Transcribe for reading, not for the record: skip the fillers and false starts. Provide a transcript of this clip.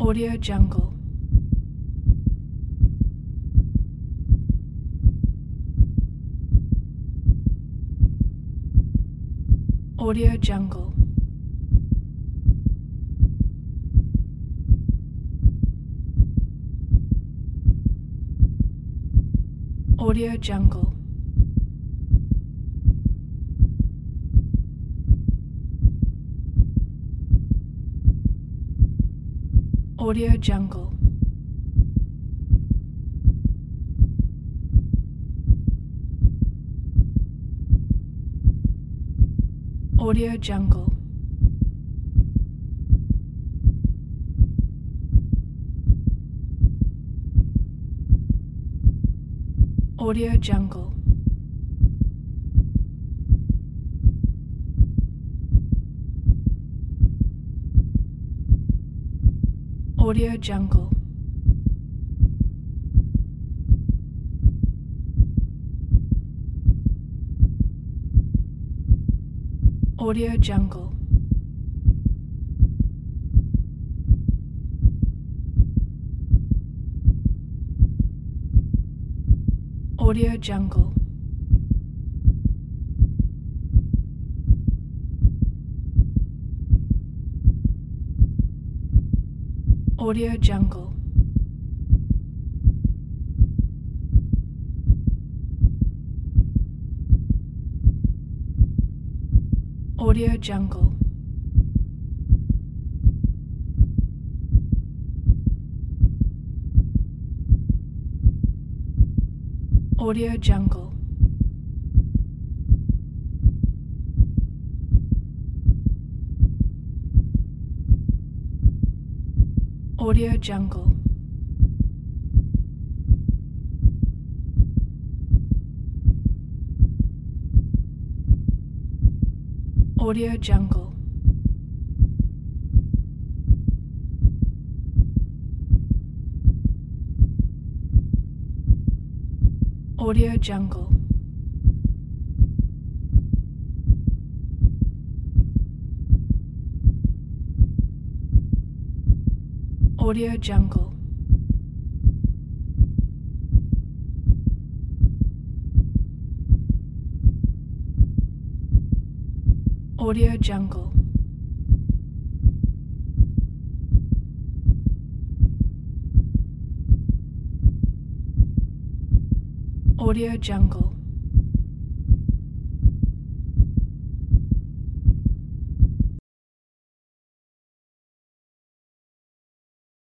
Audio Jungle. Audio Jungle. Audio Jungle. Audio Jungle. Audio Jungle. Audio Jungle. Audio Jungle. Audio Jungle. Audio Jungle. Audio Jungle. Audio Jungle. Audio Jungle. Audio Jungle. Audio Jungle. Audio Jungle. Audio Jungle. Audio Jungle. Audio Jungle.